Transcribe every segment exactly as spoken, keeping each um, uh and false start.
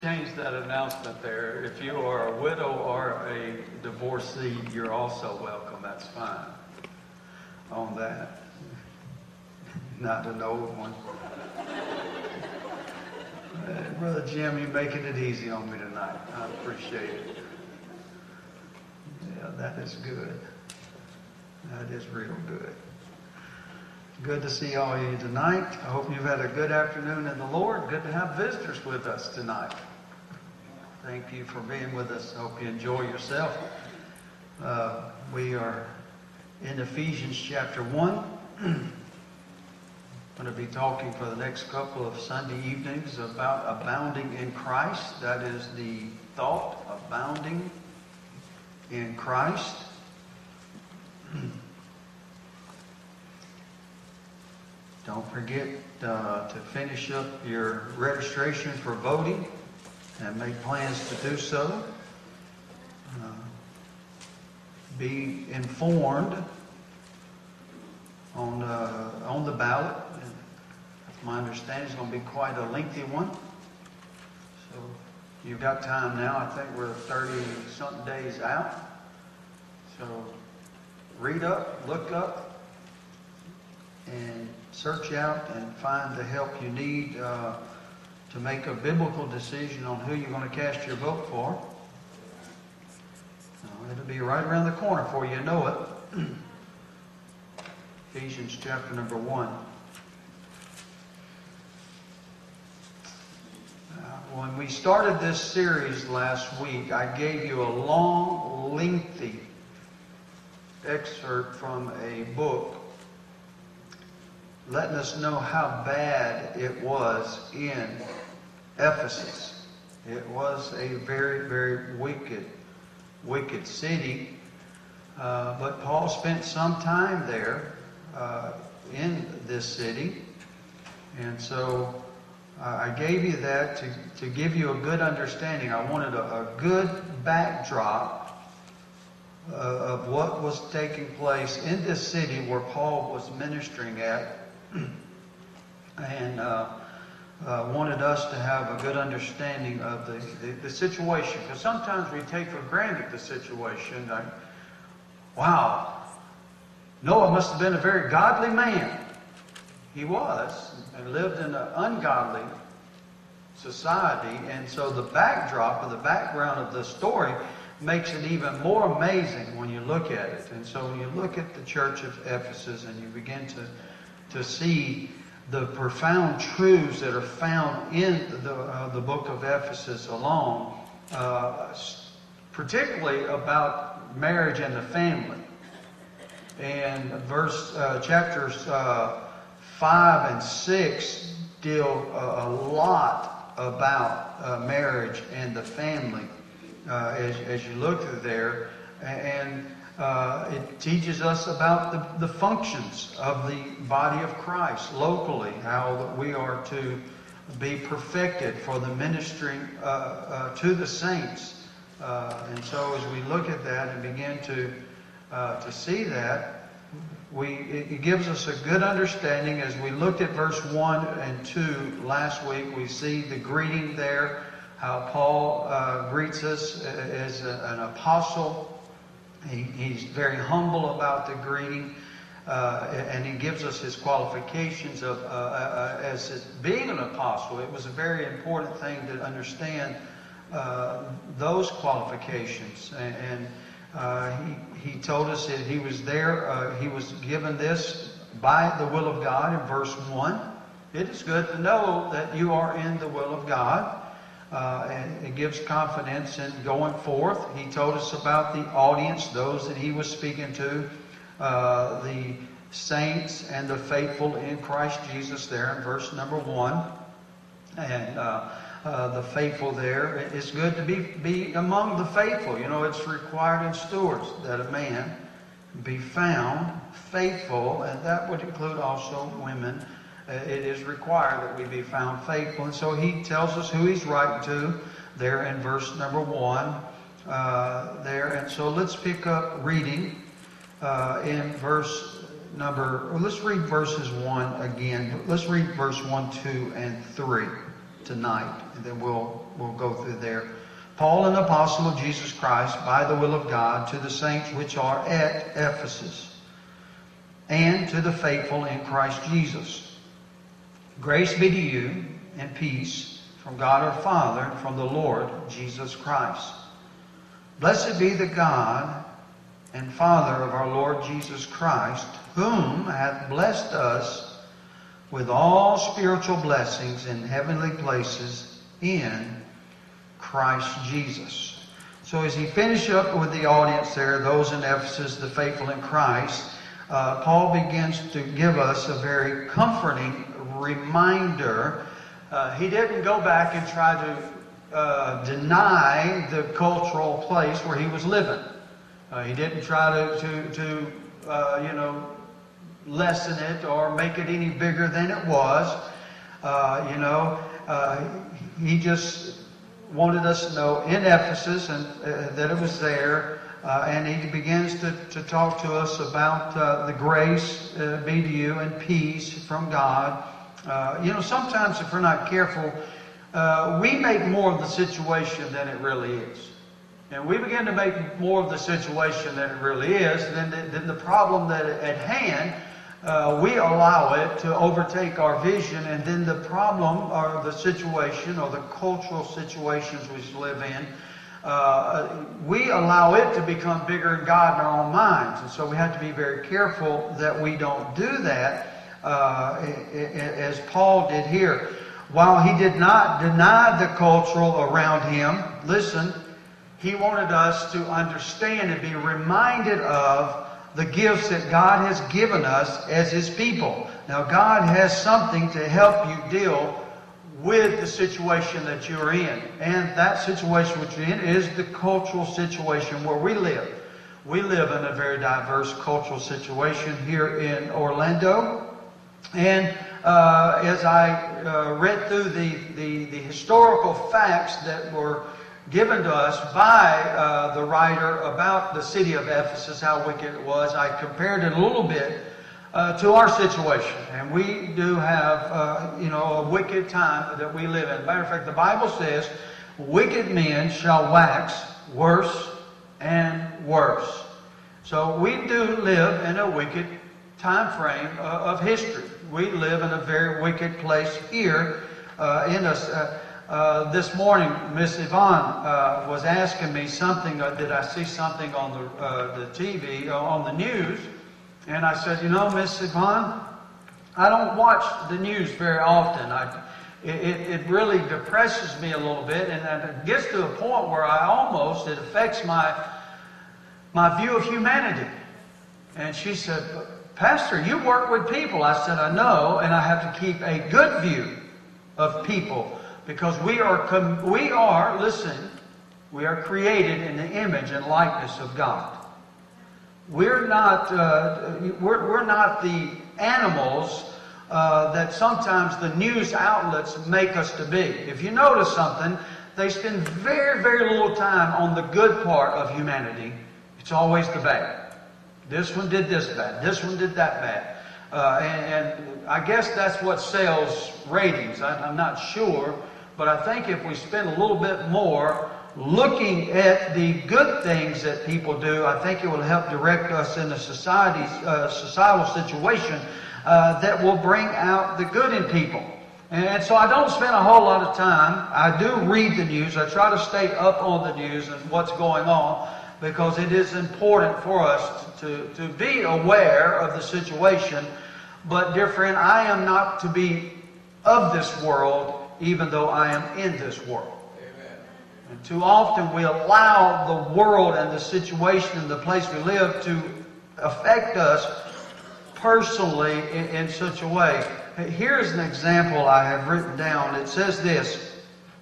Change that announcement there. If you are a widow or a divorcee, you're also welcome. That's fine on that. Not an old one. Uh, Brother Jim, you're making it easy on me tonight. I appreciate it. Yeah, that is good. That is real good. Good to see all of you tonight. I hope you've had a good afternoon in the Lord. Good to have visitors with us tonight. Thank you for being with us. I hope you enjoy yourself. Uh, we are in Ephesians chapter one. I'm going to be talking for the next couple of Sunday evenings about abounding in Christ. That is the thought, abounding in Christ. Don't forget uh, to finish up your registration for voting and make plans to do so. Uh, be informed on uh, on the ballot. My understanding is going to be quite a lengthy one. So you've got time now. I think we're thirty-something days out. So read up, look up, and search out and find the help you need uh, to make a biblical decision on who you're going to cast your vote for. Uh, it'll be right around the corner for you, know it. Ephesians chapter number one. Uh, when we started this series last week, I gave you a long, lengthy excerpt from a book letting us know how bad it was in Ephesus. It was a very, very wicked, wicked city. Uh, but Paul spent some time there uh, in this city. And so uh, I gave you that to, to give you a good understanding. I wanted a, a good backdrop uh, of what was taking place in this city where Paul was ministering at. And uh, uh, wanted us to have a good understanding of the, the, the situation. Because sometimes we take for granted the situation. Like, wow, Noah must have been a very godly man. He was, and lived in an ungodly society. And so the backdrop or the background of the story makes it even more amazing when you look at it. And so when you look at the church of Ephesus and you begin to to see the profound truths that are found in the, uh, the book of Ephesus alone, uh, particularly about marriage and the family. And verse uh, chapters uh, five and six deal a, a lot about uh, marriage and the family uh, as, as you look through there. And Uh, it teaches us about the, the functions of the body of Christ locally, how that we are to be perfected for the ministering uh, uh, to the saints. Uh, and so as we look at that and begin to uh, to see that, we it, it gives us a good understanding. As we looked at verse one and two last week, we see the greeting there, how Paul uh, greets us as a, an apostle. He, he's very humble about the greeting, uh, and he gives us his qualifications of uh, uh, as being an apostle. It was a very important thing to understand uh, those qualifications. And, and uh, he, he told us that he was there, uh, he was given this by the will of God in verse one. It is good to know that you are in the will of God. Uh, and it gives confidence in going forth. He told us about the audience, those that he was speaking to, uh, the saints and the faithful in Christ Jesus there in verse number one. And uh, uh, the faithful there, it's good to be, be among the faithful. You know, it's required in stewards that a man be found faithful, and that would include also women. It is required that we be found faithful. And so he tells us who he's writing to there in verse number one uh, there. And so let's pick up reading uh, in verse number, well, let's read verses one again. Let's read verse one, two, and three. tonight, and then we'll we'll go through there. Paul, an apostle of Jesus Christ, by the will of God, to the saints which are at Ephesus, and to the faithful in Christ Jesus. Grace be to you, and peace from God our Father, and from the Lord Jesus Christ. Blessed be the God and Father of our Lord Jesus Christ, whom hath blessed us with all spiritual blessings in heavenly places in Christ Jesus. So as he finishes up with the audience there, those in Ephesus, the faithful in Christ, uh, Paul begins to give us a very comforting reminder. Uh, he didn't go back and try to uh, deny the cultural place where he was living. Uh, he didn't try to, to, to uh, you know, lessen it or make it any bigger than it was. Uh, you know, uh, he just wanted us to know in Ephesus and uh, that it was there. Uh, and he begins to, to talk to us about uh, the grace uh, be to you and peace from God. Uh, you know, sometimes if we're not careful, uh, we make more of the situation than it really is. And we begin to make more of the situation than it really is, than the, than the problem that at hand, uh, we allow it to overtake our vision, and then the problem or the situation or the cultural situations we live in, uh, we allow it to become bigger than God in our own minds. And so we have to be very careful that we don't do that, uh, as Paul did here. While he did not deny the cultural around him, listen, he wanted us to understand and be reminded of the gifts that God has given us as His people. Now, God has something to help you deal with the situation that you're in. And that situation which you're in is the cultural situation where we live. We live in a very diverse cultural situation here in Orlando. And uh, as I uh, read through the, the, the historical facts that were given to us by uh, the writer about the city of Ephesus, how wicked it was, I compared it a little bit uh, to our situation. And we do have, uh, you know, a wicked time that we live in. Matter of fact, the Bible says, wicked men shall wax worse and worse. So we do live in a wicked time frame uh, of history. We live in a very wicked place here uh, in us. Uh, Uh, this morning, Miss Yvonne uh, was asking me something. Uh, did I see something on the uh, the T V, uh, on the news? And I said, you know, Miss Yvonne, I don't watch the news very often. I, it, it really depresses me a little bit, and it gets to a point where I almost, it affects my my view of humanity. And she said, Pastor, you work with people. I said, I know, and I have to keep a good view of people. Because we are, we are, listen, we are created in the image and likeness of God. We're not, uh, we're, we're not the animals uh, that sometimes the news outlets make us to be. If you notice something, they spend very, very little time on the good part of humanity. It's always the bad. This one did this bad. This one did that bad. Uh, and, and I guess that's what sells ratings. I, I'm not sure. But I think if we spend a little bit more looking at the good things that people do, I think it will help direct us in a society, uh, societal situation uh, that will bring out the good in people. And so I don't spend a whole lot of time. I do read the news. I try to stay up on the news and what's going on, because it is important for us to, to be aware of the situation. But dear friend, I am not to be of this world, even though I am in this world. Amen. And too often we allow the world and the situation and the place we live to affect us personally in, in such a way. Here's an example I have written down. It says this,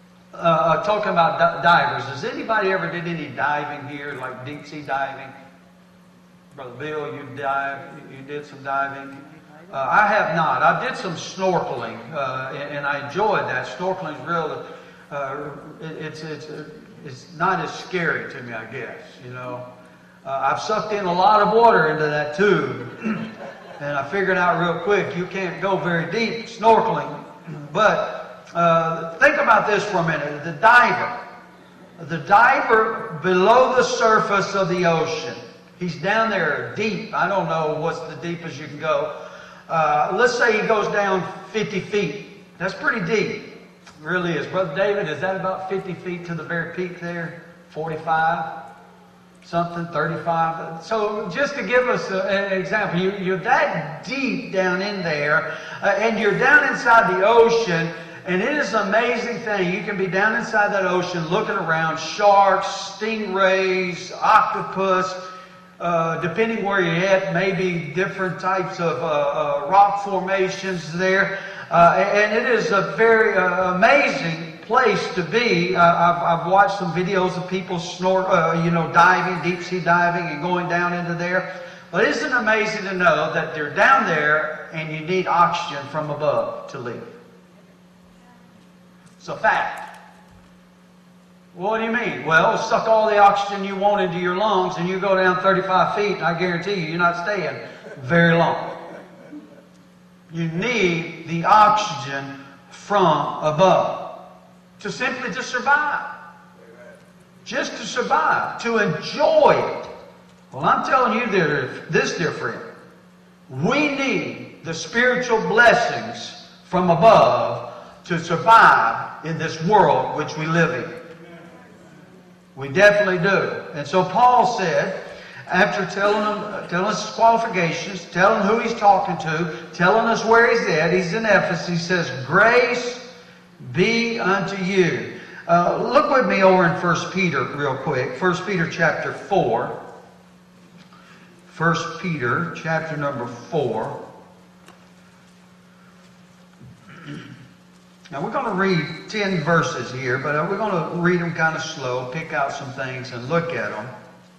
uh, talking about di- divers. Has anybody ever did any diving here, like deep sea diving? Brother Bill, you dive, you did some diving. Uh, I have not. I did some snorkeling, uh, and, and I enjoyed that. Snorkeling is real. Uh, it, it's it's it's not as scary to me, I guess. You know, uh, I've sucked in a lot of water into that tube, and I figured out real quick you can't go very deep snorkeling. But uh, think about this for a minute. The diver. The diver below the surface of the ocean. He's down there deep. I don't know what's the deepest you can go. Uh, let's say he goes down fifty feet. That's pretty deep. It really is. Brother David, is that about fifty feet to the very peak there? forty-five? Something, thirty-five. So just to give us a, an example, you, you're that deep down in there, uh, and you're down inside the ocean, and it is an amazing thing. You can be down inside that ocean looking around, sharks, stingrays, octopus, uh, depending where you're at, maybe different types of uh, uh, rock formations there. Uh, and it is a very uh, amazing place to be. Uh, I've, I've watched some videos of people snort, uh, you know, diving, deep sea diving, and going down into there. But isn't it amazing to know that they're down there and you need oxygen from above to live? It's a fact. Well, what do you mean? Well, suck all the oxygen you want into your lungs and you go down thirty-five feet, and I guarantee you, you're not staying very long. You need the oxygen from above to simply to survive. Just to survive, to enjoy it. Well, I'm telling you this, dear friend, we need the spiritual blessings from above to survive in this world which we live in. We definitely do. And so Paul said, after telling them, telling us his qualifications, telling who he's talking to, telling us where he's at, he's in Ephesus, he says, grace be unto you. Uh, look with me over in First Peter real quick. First Peter chapter four. First Peter chapter number four. Now we're going to read ten verses here, but we're going to read them kind of slow, pick out some things and look at them.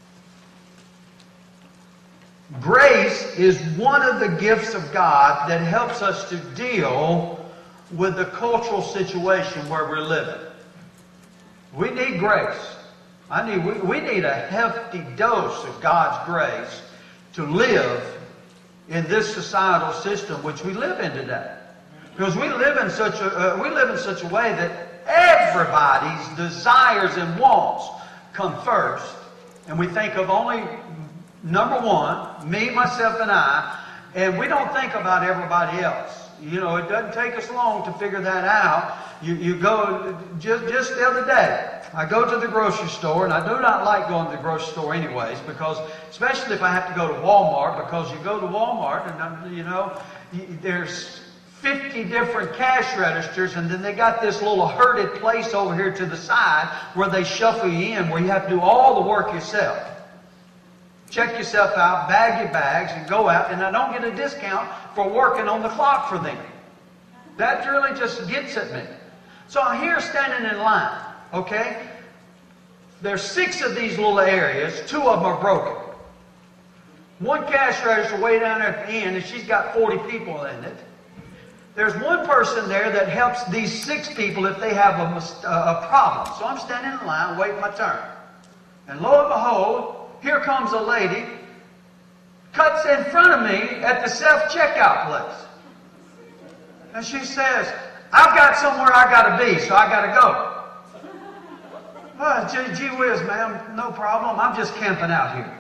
Grace is one of the gifts of God that helps us to deal with the cultural situation where we're living. We need grace. I need, we, we need a hefty dose of God's grace to live in this societal system which we live in today. Because we live in such a uh, we live in such a way that everybody's desires and wants come first, and we think of only number one, me, myself, and I, and we don't think about everybody else. You know, it doesn't take us long to figure that out. You you go just just the other day, I go to the grocery store, and I do not like going to the grocery store anyways, because especially if I have to go to Walmart, because you go to Walmart and you know there's fifty different cash registers, and then they got this little herded place over here to the side where they shuffle you in, where you have to do all the work yourself. Check yourself out, bag your bags, and go out, and I don't get a discount for working on the clock for them. That really just gets at me. So I'm here standing in line, okay? There's six of these little areas. Two of them are broken. One cash register way down there at the end, and she's got forty people in it. There's one person there that helps these six people if they have a, a problem. So I'm standing in line, waiting my turn. And lo and behold, here comes a lady, cuts in front of me at the self-checkout place. And she says, I've got somewhere I got to be, so I got to go. Well, gee, gee whiz, ma'am, no problem. I'm just camping out here.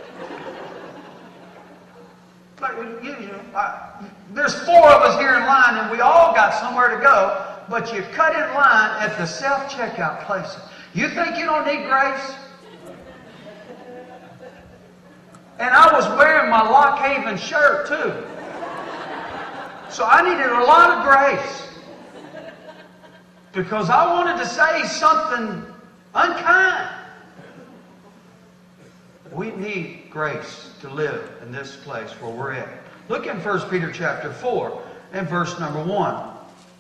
Like, you, you, I, there's four of us here in line, and we all got somewhere to go, but you cut in line at the self-checkout place. You think you don't need grace? And I was wearing my Lock Haven shirt, too. So I needed a lot of grace. Because I wanted to say something unkind. We need grace to live in this place where we're at. Look in First Peter chapter four and verse number one.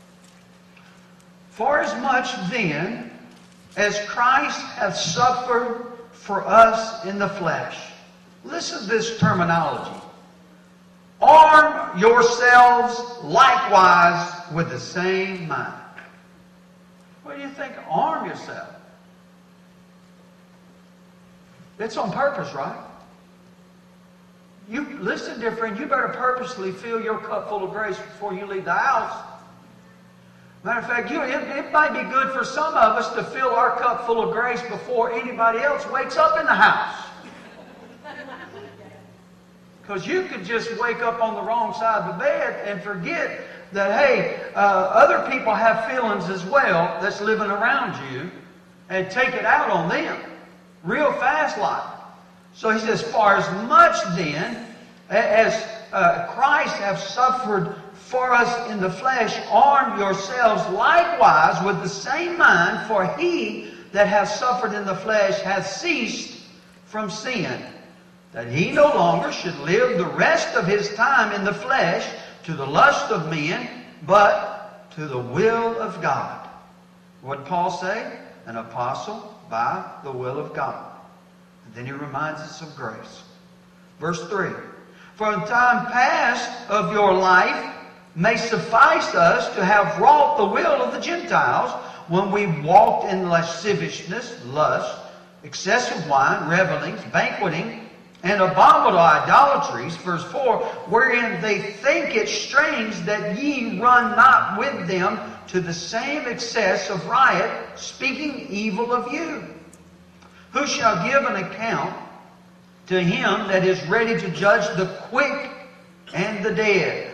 For as much then as Christ hath suffered for us in the flesh. Listen to this terminology. Arm yourselves likewise with the same mind. What do you think? Arm yourself. It's on purpose, right? You listen, dear friend, you better purposely fill your cup full of grace before you leave the house. Matter of fact, you, it, it might be good for some of us to fill our cup full of grace before anybody else wakes up in the house. Because you could just wake up on the wrong side of the bed and forget that, hey, uh, other people have feelings as well that's living around you, and take it out on them real fast like. So he says, for as much then as uh, Christ hath suffered for us in the flesh, arm yourselves likewise with the same mind, for he that hath suffered in the flesh hath ceased from sin, that he no longer should live the rest of his time in the flesh to the lust of men, but to the will of God. What did Paul say? An apostle by the will of God. And then he reminds us of grace. Verse three. For the time past of your life may suffice us to have wrought the will of the Gentiles, when we walked in lasciviousness, lust, excessive wine, revelings, banqueting, and abominable idolatries, verse four, wherein they think it strange that ye run not with them to the same excess of riot, speaking evil of you. Who shall give an account to him that is ready to judge the quick and the dead?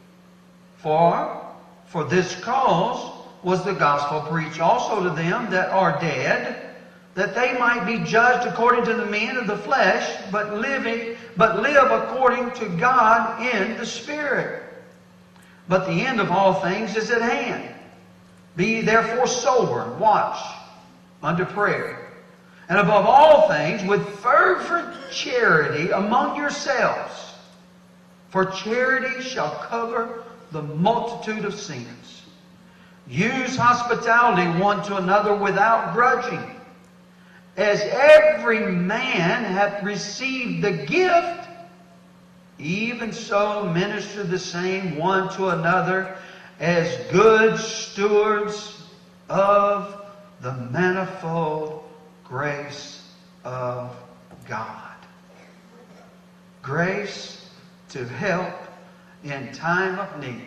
For, for this cause was the gospel preached also to them that are dead, that they might be judged according to the men of the flesh, but living, but live according to God in the Spirit. But the end of all things is at hand. Be ye therefore sober, and watch unto prayer. And above all things, with fervent charity among yourselves. For charity shall cover the multitude of sins. Use hospitality one to another without grudging. As every man hath received the gift, even so minister the same one to another as good stewards of the manifold grace of God. Grace to help in time of need.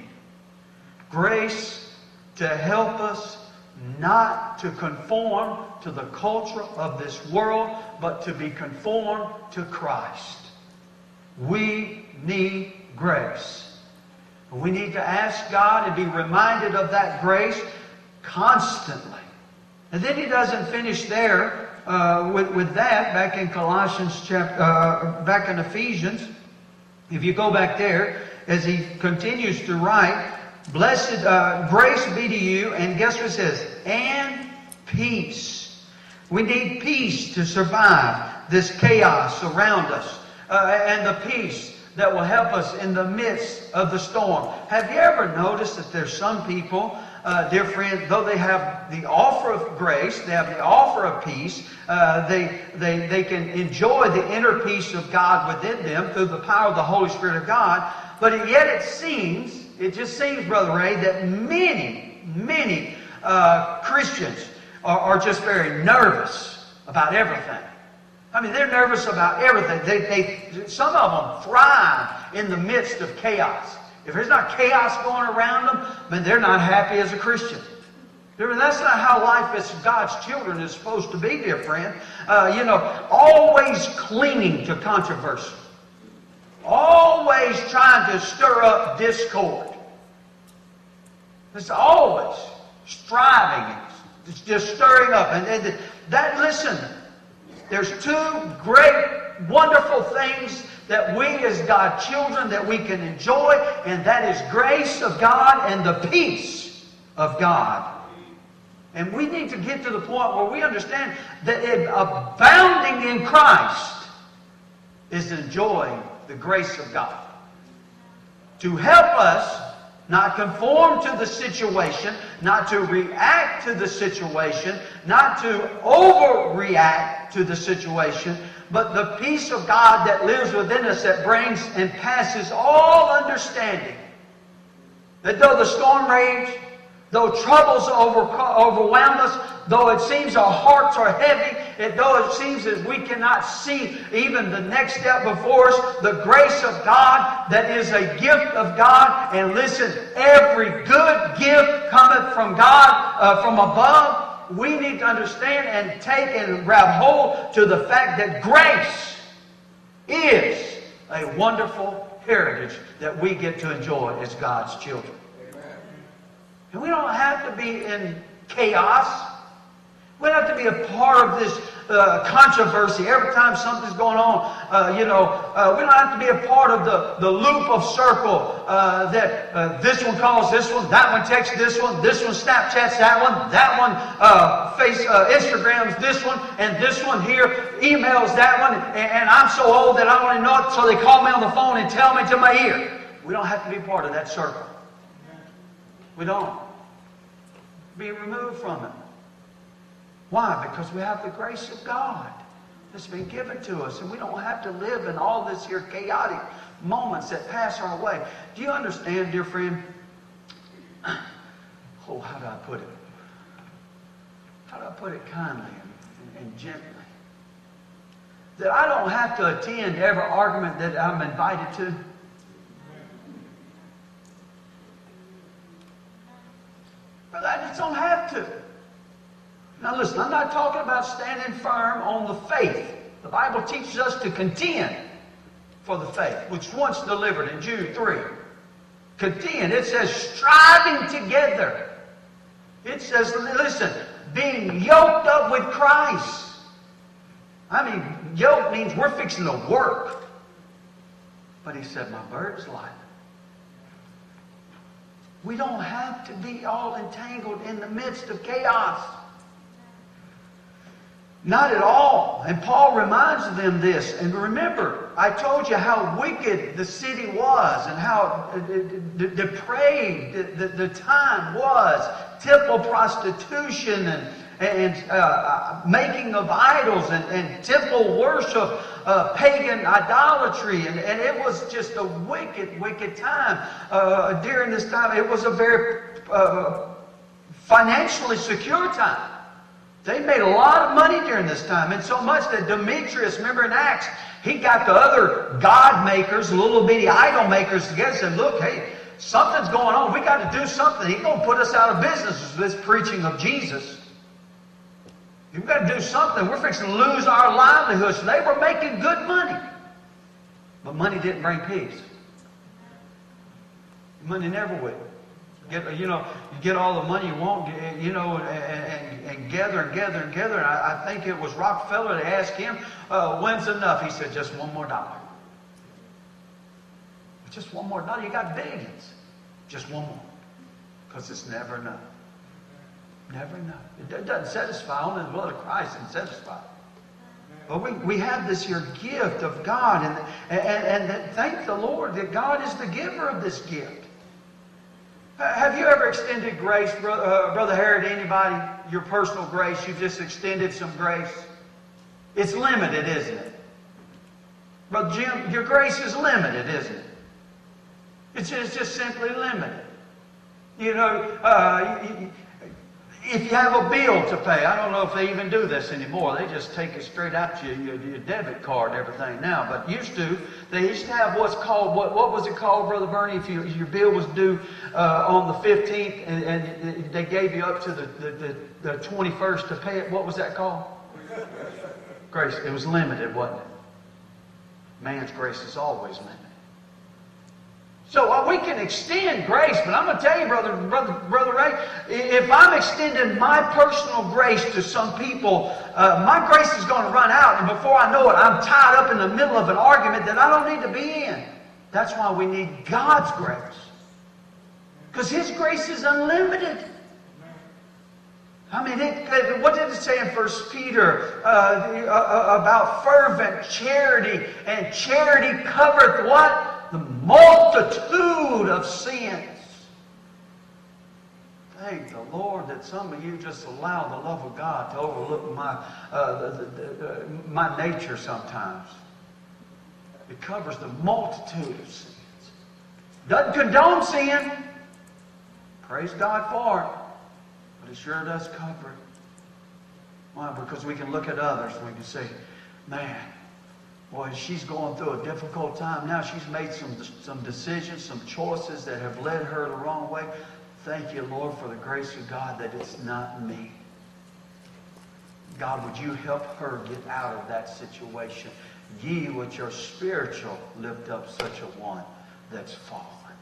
Grace to help us not to conform to the culture of this world, but to be conformed to Christ. We need grace. We need to ask God and be reminded of that grace constantly. And then he doesn't finish there uh, with, with that. Back in Colossians chapter, uh, back in Ephesians, if you go back there, as he continues to write, blessed uh, grace be to you, and guess what it says? And peace. We need peace to survive this chaos around us, uh, and the peace that will help us in the midst of the storm. Have you ever noticed that there's some people, uh, dear friend, though they have the offer of grace, they have the offer of peace, uh, they, they, they can enjoy the inner peace of God within them through the power of the Holy Spirit of God, but yet it seems, it just seems, Brother Ray, that many, many uh, Christians are, are just very nervous about everything. I mean, they're nervous about everything. They, they, some of them thrive in the midst of chaos. If there's not chaos going around them, then they're not happy as a Christian. That's not how life as God's children is supposed to be, dear friend. Uh, you know, always clinging to controversy. Always trying to stir up discord. It's always striving. It's just stirring up. And, and that, listen, there's two great, wonderful things that we as God's children that we can enjoy, and that is grace of God and the peace of God. And we need to get to the point where we understand that abounding in Christ is enjoying the grace of God. To help us not conform to the situation, not to react to the situation, not to overreact to the situation, but the peace of God that lives within us that brings and passes all understanding. That though the storm rage, Though troubles over, overwhelm us, though it seems our hearts are heavy, it, though it seems that we cannot see even the next step before us, the grace of God that is a gift of God. And listen, every good gift cometh from God, uh, from above. We need to understand and take and grab hold to the fact that grace is a wonderful heritage that we get to enjoy as God's children. And we don't have to be in chaos. We don't have to be a part of this uh, controversy every time something's going on. Uh, you know, uh, we don't have to be a part of the, the loop of circle uh, that uh, this one calls this one, that one texts this one, this one Snapchats that one, that one uh, face uh, Instagrams this one, and this one here emails that one. And, and I'm so old that I don't even know it, so they call me on the phone and tell me to my ear. We don't have to be part of that circle. We don't. Be removed from it. Why? Because we have the grace of God that's been given to us. And we don't have to live in all this here chaotic moments that pass our way. Do you understand, dear friend? Oh, how do I put it? How do I put it kindly and, and gently? That I don't have to attend every argument that I'm invited to. But I just don't have to. Now listen, I'm not talking about standing firm on the faith. The Bible teaches us to contend for the faith, which once delivered in Jude three. Contend. It says striving together. It says, listen, being yoked up with Christ. I mean, yoke means we're fixing to work. But he said, my burden's light. We don't have to be all entangled in the midst of chaos. Not at all. And Paul reminds them this. And remember, I told you how wicked the city was and how depraved the, the, the time was. Temple prostitution and, and uh, making of idols and, and temple worship, uh, pagan idolatry. And, and it was just a wicked, wicked time. Uh, during this time, it was a very uh, financially secure time. They made a lot of money during this time. And so much that Demetrius, remember in Acts, he got the other god makers, little bitty idol makers together and said, look, hey, something's going on. We got to do something. He's going to put us out of business with this preaching of Jesus. We've got to do something. We're fixing to lose our livelihoods. They were making good money. But money didn't bring peace. Money never will. Get, you know, you get all the money you want, you know, and, and, and gather and gather and gather. And I, I think it was Rockefeller that asked him, uh, when's enough? He said, just one more dollar. Just one more dollar. You got billions. Just one more. Because it's never enough. Never enough. It doesn't satisfy. Only the blood of Christ can satisfy. But we, we have this here gift of God. And, and, and thank the Lord that God is the giver of this gift. Have you ever extended grace, Brother, uh, Brother Harry, to anybody? Your personal grace? You've just extended some grace? It's limited, isn't it? Brother Jim, your grace is limited, isn't it? It's just, it's just simply limited. You know, uh, if you have a bill to pay, I don't know if they even do this anymore. They just take it straight out your, your, your debit card and everything now. But used to, they used to have what's called, what, what was it called, Brother Bernie, if you, your bill was due uh, on the fifteenth and, and they gave you up to the, the, the, the twenty-first to pay it. What was that called? Grace. It was limited, wasn't it? Man's grace is always limited. So uh, we can extend grace, but I'm going to tell you, brother, brother, brother Ray, if I'm extending my personal grace to some people, uh, my grace is going to run out, and before I know it, I'm tied up in the middle of an argument that I don't need to be in. That's why we need God's grace, because His grace is unlimited. I mean, it, what did it say in First Peter uh, about fervent charity? And charity covereth what? The multitude of sins. Thank the Lord that some of you just allow the love of God to overlook my uh, the, the, the, my nature sometimes. It covers the multitude of sins. Doesn't condone sin. Praise God for it. But it sure does cover it. Why? Because we can look at others and we can say, man, boy, she's going through a difficult time. Now she's made some, some decisions, some choices that have led her the wrong way. Thank you, Lord, for the grace of God that it's not me. God, would you help her get out of that situation? Ye with your spiritual lift up such a one that's fallen.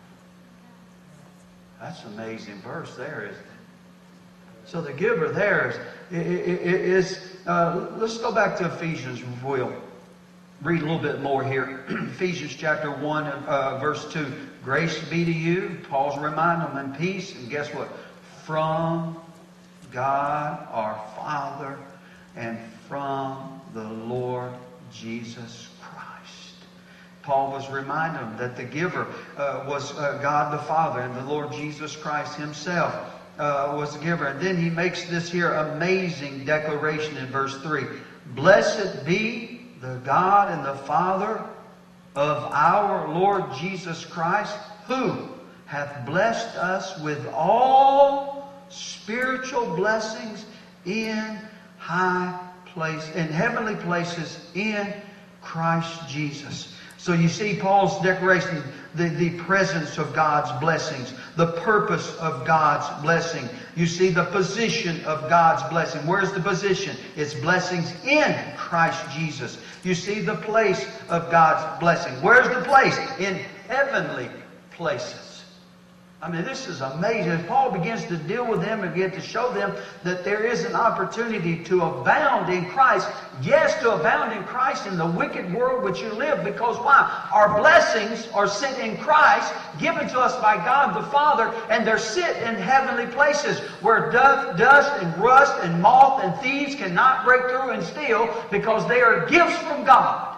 That's an amazing verse there, isn't it? So the giver there is, is uh, let's go back to Ephesians, if we'll read a little bit more here. Ephesians chapter one, uh, verse two. Grace be to you. Paul's reminding them in peace. And guess what? From God our Father and from the Lord Jesus Christ. Paul was reminding them that the giver uh, was uh, God the Father, and the Lord Jesus Christ himself uh, was the giver. And then he makes this here amazing declaration in verse three. Blessed be the God and the Father of our Lord Jesus Christ, who hath blessed us with all spiritual blessings in high place, in heavenly places in Christ Jesus. So you see Paul's declaration, the, the presence of God's blessings, the purpose of God's blessing. You see the position of God's blessing. Where's the position? It's blessings in Christ Jesus. You see the place of God's blessing. Where's the place? In heavenly places. I mean, this is amazing. As Paul begins to deal with them and begin to show them that there is an opportunity to abound in Christ. Yes, to abound in Christ in the wicked world which you live. Because why? Our blessings are sent in Christ, given to us by God the Father, and they're sit in heavenly places where dust and rust and moth and thieves cannot break through and steal, because they are gifts from God.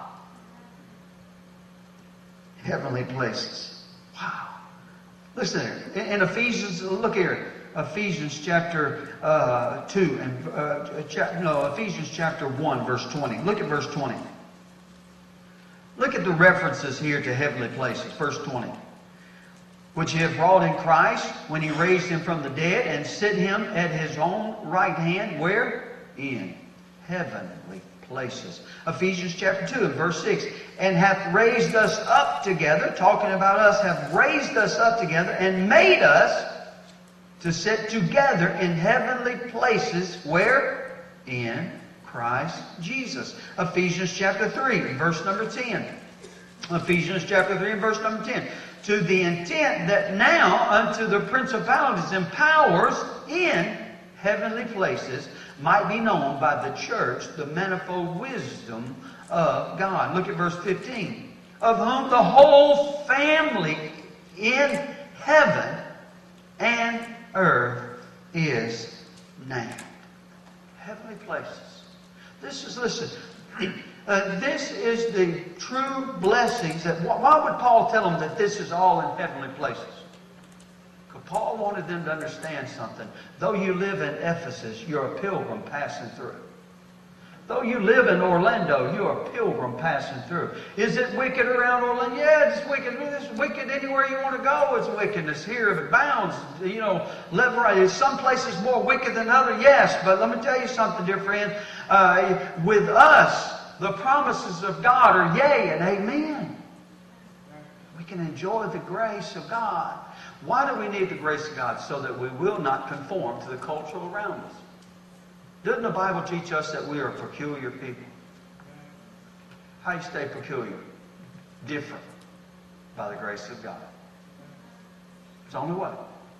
Heavenly places. Wow. Listen here. In, in Ephesians, look here. Ephesians chapter uh, two and uh, cha- no, Ephesians chapter one, verse twenty. Look at verse twenty. Look at the references here to heavenly places. Verse twenty. Which he hath brought in Christ when he raised him from the dead and set him at his own right hand. Where? In heavenly places. Ephesians chapter two and verse six. And hath raised us up together, talking about us, hath raised us up together and made us to sit together in heavenly places. Where? In Christ Jesus. Ephesians chapter three and verse number ten. Ephesians chapter three and verse number ten. To the intent that now unto the principalities and powers in heavenly places might be known by the church the manifold wisdom of God. Look at verse fifteen. Of whom the whole family in heaven and earth is named. Heavenly places. This is, listen, uh, this is the true blessings that, why would Paul tell them that this is all in heavenly places? Because Paul wanted them to understand something. Though you live in Ephesus, you're a pilgrim passing through. Though you live in Orlando, you're a pilgrim passing through. Is it wicked around Orlando? Yeah, it's wicked. It's wicked anywhere you want to go. It's wickedness here. It abounds, you know, left, right. Is some places more wicked than others? Yes, but let me tell you something, dear friend. Uh, with us, the promises of God are yea and amen. We can enjoy the grace of God. Why do we need the grace of God? So that we will not conform to the culture around us. Doesn't the Bible teach us that we are peculiar people? How do you stay peculiar? Different. By the grace of God. It's the only way.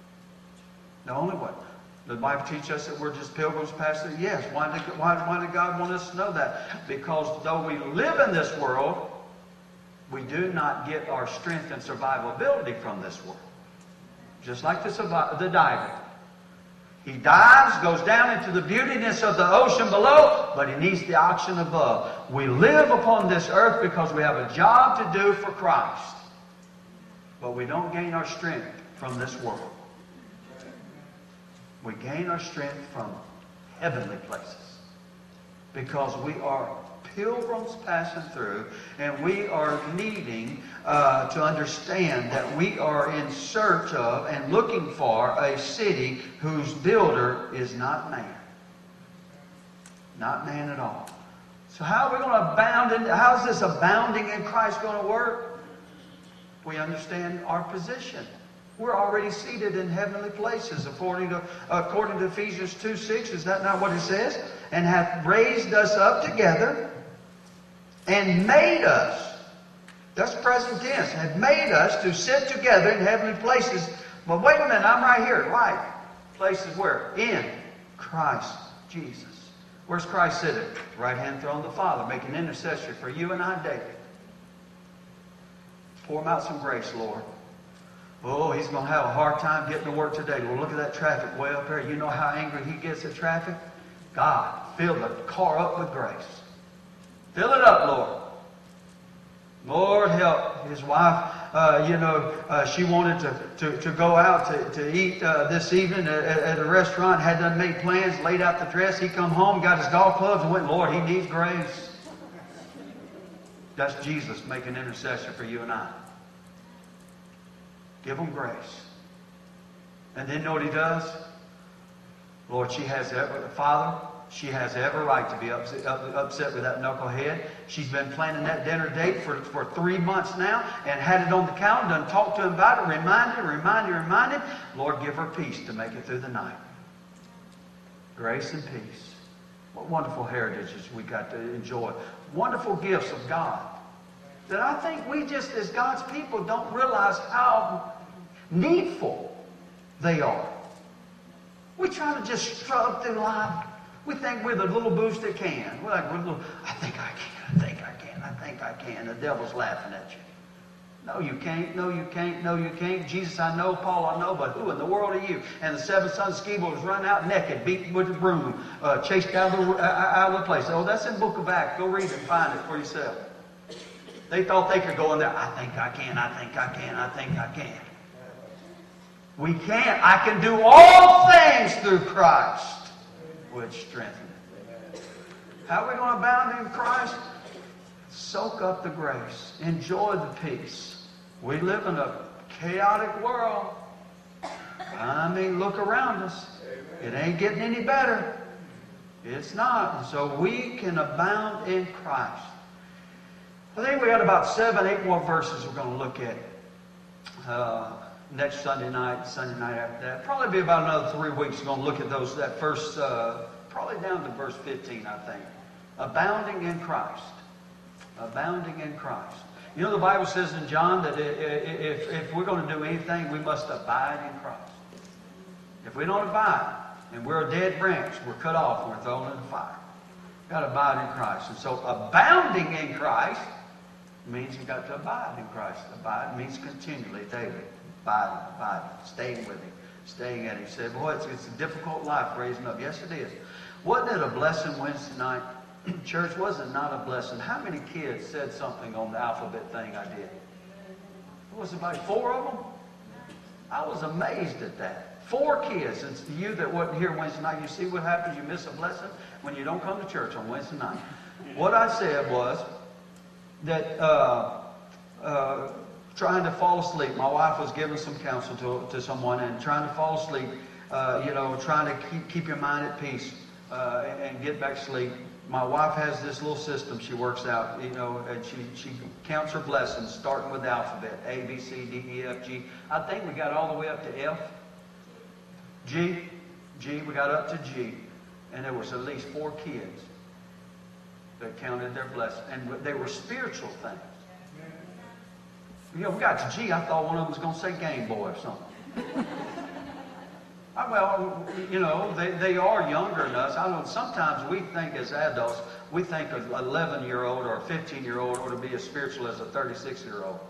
The only way. Does the Bible teach us that we're just pilgrims passing through? Yes. Why did, why, why did God want us to know that? Because though we live in this world, we do not get our strength and survivability from this world. Just like the, the diver. He dives, goes down into the beautiness of the ocean below, but he needs the oxygen above. We live upon this earth because we have a job to do for Christ. But we don't gain our strength from this world. We gain our strength from heavenly places. because we are pilgrims passing through, and we are needing uh, to understand that we are in search of and looking for a city whose builder is not man. Not man at all. So how are we going to abound in, how is this abounding in Christ going to work? We understand our position. We're already seated in heavenly places according to, according to Ephesians two six. Is that not what it says? And hath raised us up together and made us, that's present tense, have made us to sit together in heavenly places. But wait a minute, I'm right here. Right. Places where? In Christ Jesus. Where's Christ sitting? Right hand throne of the Father, making intercession for you and I daily. Pour him out some grace, Lord. Oh, he's going to have a hard time getting to work today. Well, look at that traffic way up there. You know how angry he gets at traffic? God, fill the car up with grace. Fill it up, Lord. Lord, help. His wife, uh, you know, uh, she wanted to, to, to go out to, to eat uh, this evening at, at a restaurant, had done made plans, laid out the dress. He come home, got his golf clubs, and went, Lord, he needs grace. That's Jesus making intercession for you and I. Give him grace. And then you know what he does? Lord, she has every, Father, she has every right to be upset, upset with that knucklehead. She's been planning that dinner date for, for three months now and had it on the calendar and talked to him about it, reminded, reminded, reminded. Lord, give her peace to make it through the night. Grace and peace. What wonderful heritages we got to enjoy. Wonderful gifts of God that I think we just, as God's people, don't realize how needful they are. We try to just struggle through life. We think we're the little boost that can. We're like, we're little, I think I can, I think I can, I think I can. The devil's laughing at you. No, you can't, no, you can't, no, you can't. Jesus, I know, Paul, I know, but who in the world are you? And the seven sons of Sceva was run out naked, beaten with a broom, uh, chased out of, the, uh, out of the place. Oh, that's in the book of Acts. Go read it and find it for yourself. They thought they could go in there. I think I can, I think I can, I think I can. We can't. I can do all things through Christ, which strengthens me. How are we going to abound in Christ? Soak up the grace. Enjoy the peace. We live in a chaotic world. I mean, look around us. It ain't getting any better. It's not. And so we can abound in Christ. I think we got about seven, eight more verses we're going to look at uh, next Sunday night, Sunday night after that. Probably be about another three weeks. We're going to look at those. That first, uh, probably down to verse fifteen, I think. Abounding in Christ. Abounding in Christ. You know, the Bible says in John that if, if we're going to do anything, we must abide in Christ. If we don't abide, and we're a dead branch, we're cut off, and we're thrown in the fire. We've got to abide in Christ. And so abounding in Christ means you've got to abide in Christ. Abide means continually, daily. Abiding, abiding, staying with Him, staying at Him. You say, boy, it's, it's a difficult life raising up. Yes, it is. Wasn't it a blessing Wednesday night? Church, was it not a blessing? How many kids said something on the alphabet thing I did? What was it, about four of them? I was amazed at that. Four kids. And you that wasn't here Wednesday night, you see what happens? You miss a blessing when you don't come to church on Wednesday night. What I said was that uh, uh, trying to fall asleep. My wife was giving some counsel to, to someone and trying to fall asleep, uh, you know, trying to keep, keep your mind at peace uh, and, and get back to sleep. My wife has this little system she works out, you know, and she, she counts her blessings, starting with the alphabet, A, B, C, D, E, F, G. I think we got all the way up to F. G, G, we got up to G. And there was at least four kids that counted their blessings. And they were spiritual things. You know, we got to G, I thought one of them was going to say Game Boy or something. I, well, you know, they, they are younger than us. I know sometimes we think as adults, we think an eleven-year-old or a fifteen-year-old ought to be as spiritual as a thirty-six-year-old.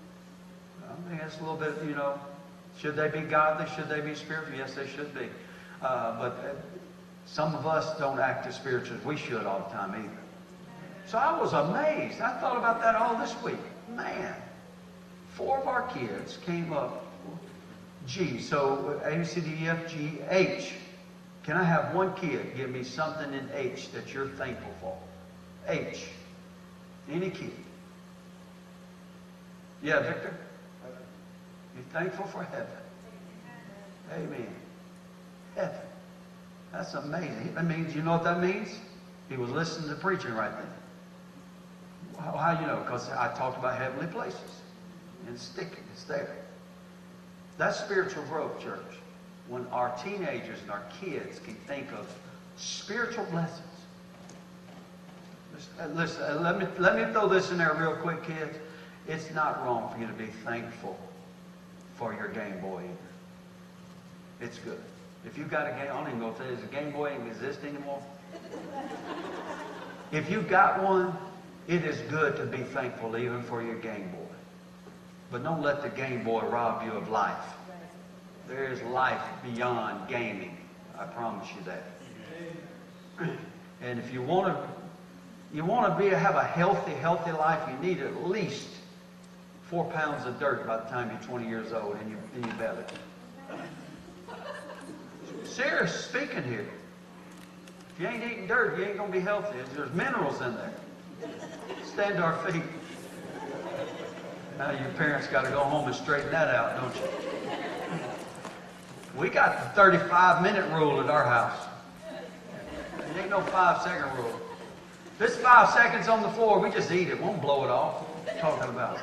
I think that's a little bit, you know, should they be godly? Should they be spiritual? Yes, they should be. Uh, but uh, some of us don't act as spiritual as we should all the time either. So I was amazed. I thought about that all this week. Man, four of our kids came up G. So A, B, C, D, E, F, G, H. Can I have one kid give me something in H that you're thankful for? H. Any kid. Yeah, Victor? You're thankful for heaven. Amen. Heaven. That's amazing. That means, you know what that means? He was listening to preaching right then. How, how you know? Because I talked about heavenly places. And sticking. It's there. That's spiritual growth, church. When our teenagers and our kids can think of spiritual blessings. Listen, listen, let me, let me throw this in there real quick, kids. It's not wrong for you to be thankful for your Game Boy either. It's good. If you've got a Game, I don't even know if there's a Game Boy even exist anymore. If you've got one, it is good to be thankful even for your Game Boy. But don't let the Game Boy rob you of life. There is life beyond gaming. I promise you that. And if you want to, you want to be have a healthy, healthy life, you need at least four pounds of dirt by the time you're twenty years old in your, in your belly. Serious speaking here. If you ain't eating dirt, you ain't going to be healthy. There's minerals in there. Stand to our feet. Now your parents got to go home and straighten that out, don't you? We got the thirty-five minute rule at our house. There ain't no five second rule. This five seconds on the floor, we just eat it. We won't blow it off. What are you talking about?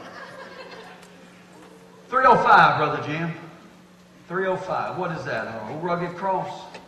three oh five, Brother Jim. three oh five. What is that? A rugged cross?